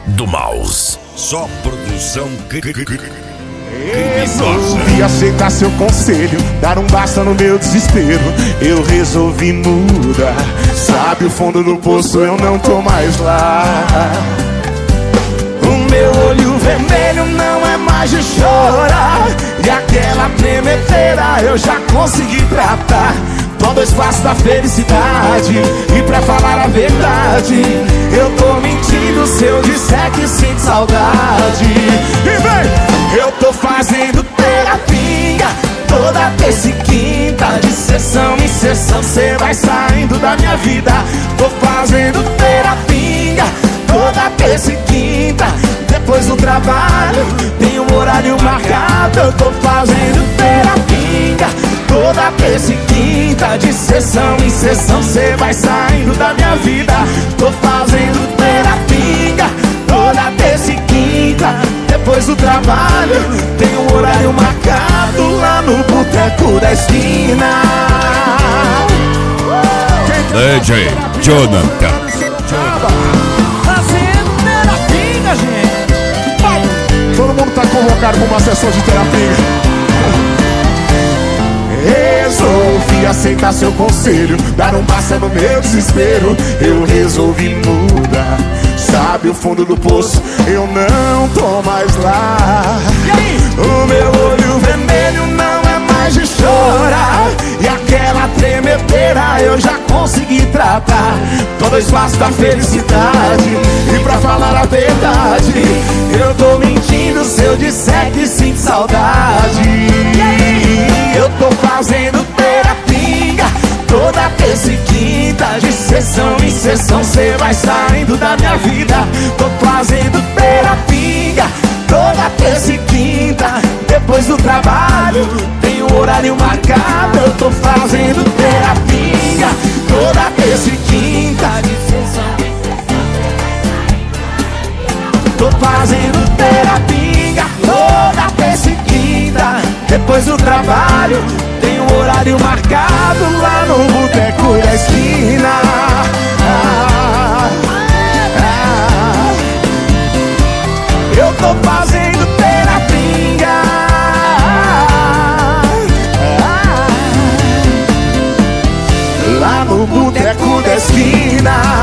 do Mouse. Só produção resolvi aceitar seu conselho, dar um basta no meu desespero. Eu resolvi mudar. Sabe o fundo do poço, eu não tô mais lá. O meu olho vermelho não é mais de chorar, e aquela tremedeira eu já consegui tratar. Tô dois passos da felicidade, e pra falar a verdade, eu tô mentindo se eu disser que sinto saudade. E vem! Eu tô fazendo terapia toda terça e quinta, de sessão em sessão cê vai saindo da minha vida. Tô fazendo terapia toda terça e quinta, depois do trabalho tem um horário marcado. Eu tô fazendo terapia toda terça e quinta, de sessão em sessão cê vai saindo da minha vida. Tô fazendo terapia toda terça e quinta, depois do trabalho tem um horário marcado lá no boteco da esquina. DJ Jonathan. Fazendo terapia, gente. Todo mundo tá convocado pra uma sessão de terapia. Resolvi aceitar seu conselho, dar um basta no meu desespero. Eu resolvi mudar. Sabe o fundo do poço, eu não tô mais lá. O meu olho vermelho não é mais de chorar, e aquela tremedeira eu já consegui tratar. Tô dois passos da felicidade, e pra falar a verdade, eu tô mentindo se eu disser que sinto saudade. Eu tô fazendo terapia toda terça e quinta, de sessão em sessão cê vai saindo da minha vida. Tô fazendo terapia toda terça e quinta, depois do trabalho tem um horário marcado. Eu tô fazendo terapia toda terça e quinta, de sessão em sessão. Tô fazendo terapia toda terça e quinta, depois do trabalho tem um horário marcado lá no boteco da esquina. Eu tô fazendo terapia lá no boteco da esquina.